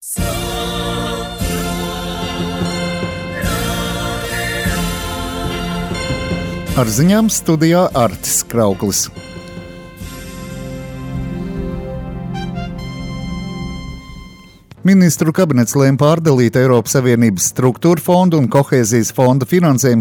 Ar ziņām studijā Artis Krauklis. Ministru kabinets lēma pārdalīt Eiropas Savienības struktūra fondu un kohēzijas fonda finansējumu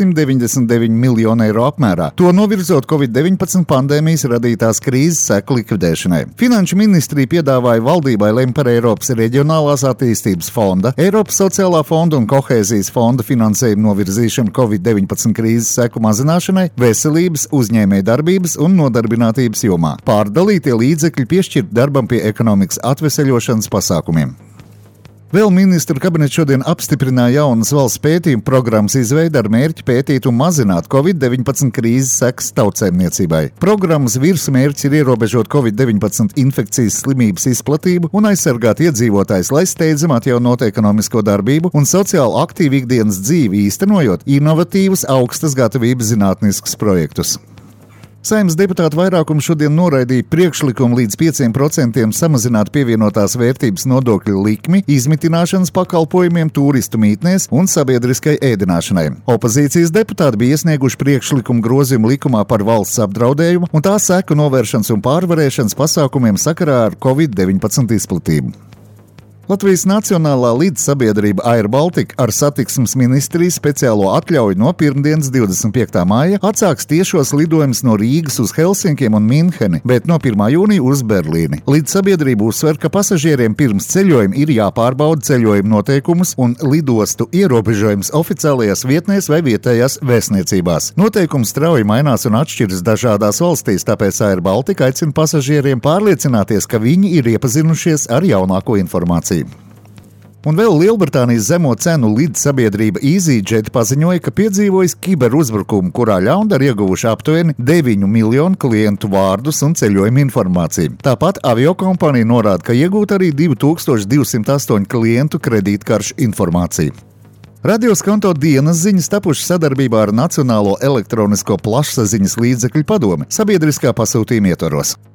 499 miljonu eiro apmērā, to novirzot Covid-19 pandēmijas radītās krīzes seku likvidēšanai. Finanšu ministrija piedāvāja valdībai lemt par Eiropas reģionālās attīstības fonda, Eiropas sociālā fonda un kohēzijas fonda finansējumu novirzīšanu Covid-19 krīzes seku mazināšanai, veselības, uzņēmējdarbības un nodarbinātības jomā. Pārdalītie līdzekļi piešķirt darbam pie ekonomikas atveseļošanas pasākumiem. Vēl ministru kabinets šodien apstiprināja jaunas valsts pētījuma programmas izveidi ar mērķi pētīt un mazināt Covid-19 krīzes sekas tautsēmniecībai. Programmas virsmērķis ir ierobežot Covid-19 infekcijas slimības izplatību un aizsargāt iedzīvotājus, lai steidzam atjaunot ekonomisko darbību un sociāli aktīvu ikdienas dzīvi, īstenojot inovatīvus augstas gatavības zinātniskus projektus. Saeimas deputātu vairākums šodien noraidīja priekšlikumu līdz 5% samazināt pievienotās vērtības nodokļu likmi izmitināšanas pakalpojumiem, turistu mītnēs un sabiedriskai ēdināšanai. Opozīcijas deputāti bija iesnieguši priekšlikumu grozījumu likumā par valsts apdraudējumu un tā seku novēršanas un pārvarēšanas pasākumiem sakarā ar Covid-19 izplatību. Latvijas Nacionālā līdzsabiedrība Air Baltica ar satiksmes ministrijas speciālo atļauju no pirmdienas 25. māja atsāks tiešos lidojumus no Rīgas uz Helsinkiem un Minheni, bet no 1. jūnija uz Berlīni. Līdzsabiedrība uzsver, ka pasažieriem pirms ceļojuma ir jāpārbauda ceļojuma noteikumus un lidostu ierobežojums oficiālajās vietnēs vai vietējās vēstniecībās. Noteikumi strauji mainās un atšķiras dažādās valstīs, tāpēc Air Baltica aicina pasažieriem pārliecināties, ka viņi ir iepazinušies ar jaunāko informāciju. Un vēl Lielbritānijas zemo cenu līdzsabiedrība EasyJet paziņoja, ka piedzīvojis kiberuzbrukumu, kurā ļaundari ieguvuši aptuveni 9 miljonu klientu vārdus un ceļojuma informāciju. Tāpat aviokompānija norāda, ka iegūt arī 2208 klientu kredītkaršu informāciju. Radioskanto dienas ziņas tapušas sadarbībā ar Nacionālo elektronisko plašsaziņas līdzekļu padome sabiedriskā pasūtījuma ietvaros.